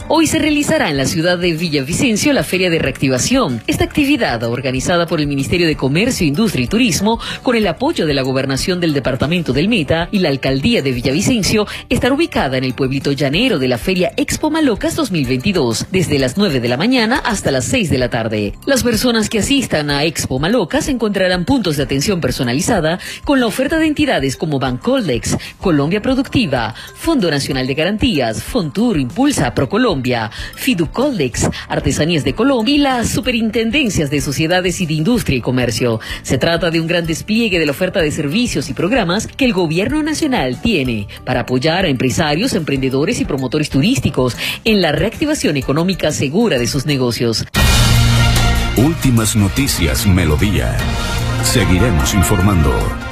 Hoy se realizará en la ciudad de Villavicencio la Feria de Reactivación. Esta actividad, organizada por el Ministerio de Comercio, Industria y Turismo, con el apoyo de la Gobernación del Departamento del Meta y la Alcaldía de Villavicencio, estará ubicada en el pueblito llanero de la Feria Expo Malocas 2022, desde las 9 de la mañana hasta las 6 de la tarde. Las personas que asistan a Expo Malocas encontrarán puntos de atención personalizada con la oferta de entidades como Bancoldex, Colombia Productiva, Fondo Nacional de Garantías, Fontur, Impulsa, Procolombia, Fiducoldex, Artesanías de Colombia y las superintendencias de sociedades y de industria y comercio. Se trata de un gran despliegue de la oferta de servicios y programas que el gobierno nacional tiene para apoyar a empresarios, emprendedores y promotores turísticos en la reactivación económica segura de sus negocios. Últimas noticias Melodía. Seguiremos informando.